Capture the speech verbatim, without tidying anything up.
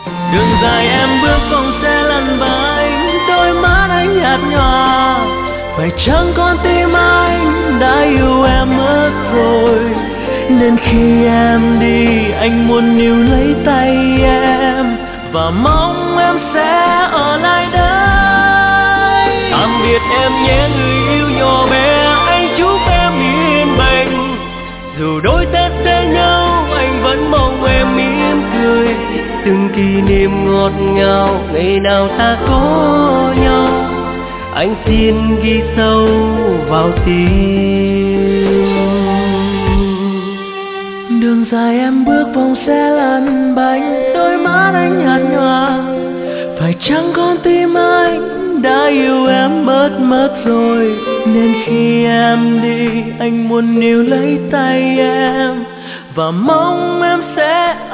Đường dài em bước vòng xe lăn bánh, đôi mắt anh nhạt nhòa. Phải chăng con tim anh đã yêu em mất rồi, nên khi em đi anh muốn níu lấy tay em và mong em sẽ ở lại đây. Tạm biệt em nhé người yêu nhỏ bé, anh chúc em yên bình. Dù đôi ta xa nhau anh vẫn mong em mỉm cười, từng kỷ niệm ngọt ngào ngày nào ta có nhau anh xin ghi sâu vào tim. Đường dài em bước vòng xe lăn bánh, đôi mắt anh nhạt nhòa. Phải chăng con tim anh đã yêu em mất mất rồi, nên khi em đi anh muốn níu lấy tay em và mong em sẽ